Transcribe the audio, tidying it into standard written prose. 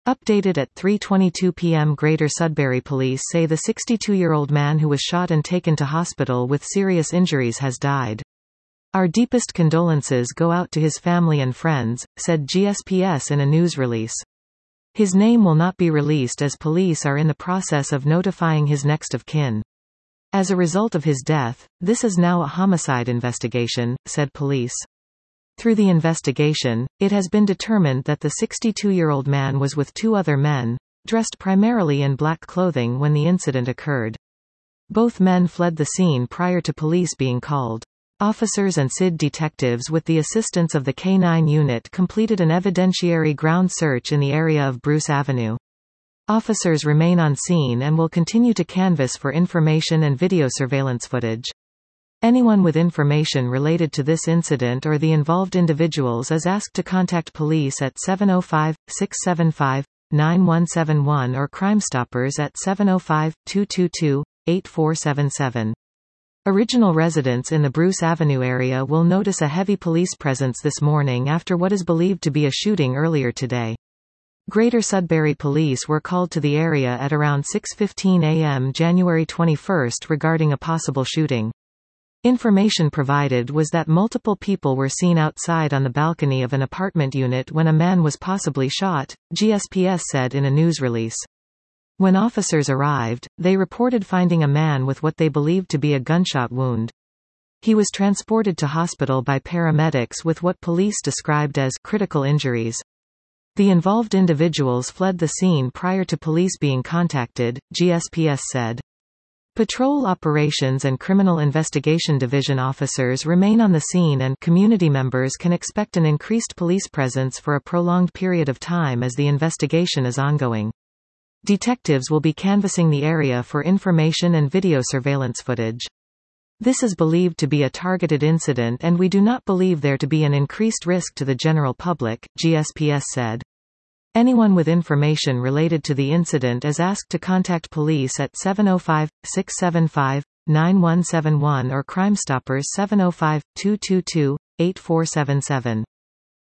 Updated at 3:22 p.m. Greater Sudbury Police say the 62-year-old man who was shot and taken to hospital with serious injuries has died. "Our deepest condolences go out to his family and friends," said GSPS in a news release. His name will not be released as police are in the process of notifying his next of kin. As a result of his death, this is now a homicide investigation, said police. Through the investigation, it has been determined that the 62-year-old man was with two other men, dressed primarily in black clothing when the incident occurred. Both men fled the scene prior to police being called. Officers and SID detectives with the assistance of the K9 unit completed an evidentiary ground search in the area of Bruce Avenue. Officers remain on scene and will continue to canvass for information and video surveillance footage. Anyone with information related to this incident or the involved individuals is asked to contact police at 705-675-9171 or Crime Stoppers at 705-222-8477. Original residents in the Bruce Avenue area will notice a heavy police presence this morning after what is believed to be a shooting earlier today. Greater Sudbury Police were called to the area at around 6:15 a.m. January 21 regarding a possible shooting. Information provided was that multiple people were seen outside on the balcony of an apartment unit when a man was possibly shot, GSPS said in a news release. When officers arrived, they reported finding a man with what they believed to be a gunshot wound. He was transported to hospital by paramedics with what police described as critical injuries. The involved individuals fled the scene prior to police being contacted, GSPS said. Patrol Operations and Criminal Investigation Division officers remain on the scene and community members can expect an increased police presence for a prolonged period of time as the investigation is ongoing. Detectives will be canvassing the area for information and video surveillance footage. This is believed to be a targeted incident and we do not believe there to be an increased risk to the general public, GSPS said. Anyone with information related to the incident is asked to contact police at 705-675-9171 or Crime Stoppers 705-222-8477.